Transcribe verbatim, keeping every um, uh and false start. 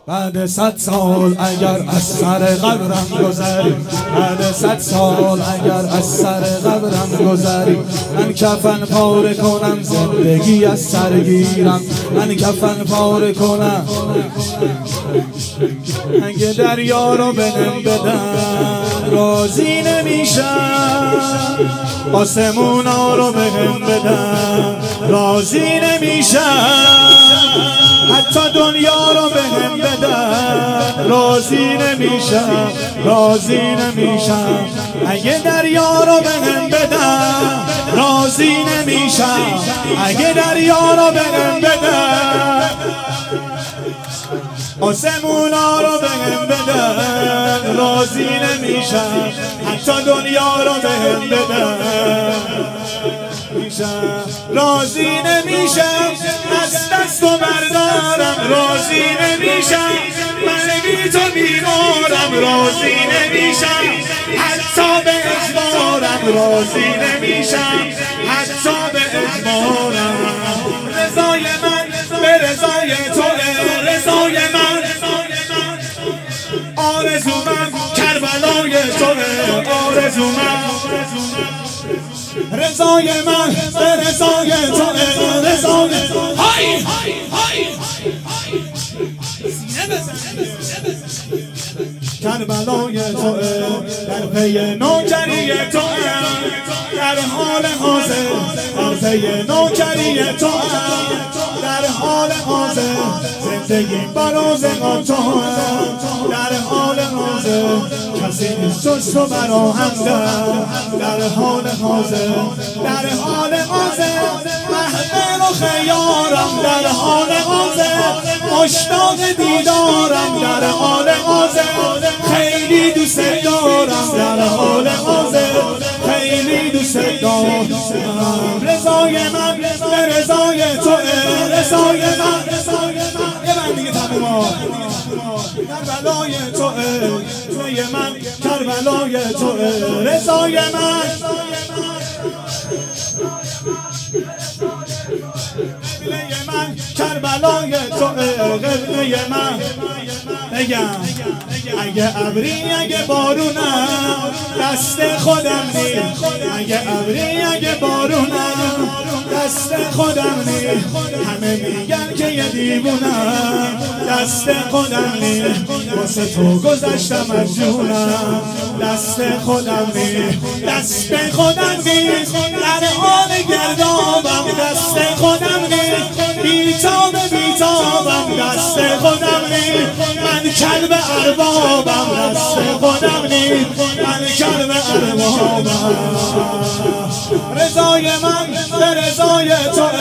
بعد صد سال اگر از سر قبرم گذری، بعد صد سال اگر از سر قبرم گذری، من کفن پاره کنم زندگی از سر گیرم، من کفن پاره کنم اگه دریا رو بهم بدن راضی نمیشم، آسمونا رو بهم بدن راضی نمیشم، حتی دنیا رو بهم بدن راضی نمیشم، راضی نمیشم، اگه دریا رو بهم بدن راضی نمیشم، اگه دریا رو بهم بدن آسمونا رو بهم بدن راضی نمیشم، حتی دنیا رو بهم بدن راضی نمیشم، از دست و بردارم راضی نمیشم، من بی تو بیمارم راضی نمیشم، حتی به اجبارم راضی نمیشم، حتی به اجبارم. رضای من به رضای توه، رضای من آرزو من کربلای توه، آرزو من رضای من به رضای توه، رضای های های کربلای توه، در پی نوکری توه، در حال حاضر در پی نوکری توه، در حال حاضر زندگی برازقان توه، در حال حاضر کسی نیست جز تو براهنده، در حال حاضر در حال حاضر محمل و خیارم، در حال حاضر مشتاق دیدارم، در حال حاضر خیلی دوست دارم، در حال حاضر خیلی دوست دارم. رضای من به رضای توه، رضای من یه من دیگه تموم کربلای توه، توی من کربلای توه، رضای من قبله من کربلای توه، قبله من بگم اگه ابری اگه بارونم دست خودم نیست، اگه ابری اگه بارونم دست خودم نیست، همه میگن که یه دیوونم دست خودم نیست، واسه تو گذشتم از جونم دست خودم نیست، دست خودم نیست، در حال گردابم دست خودم نیست، بیتاب بیتابم دست خودم نیست، من کلب اربابم دست خودم نیست، من کلب اربابم. رضای من به رضای تو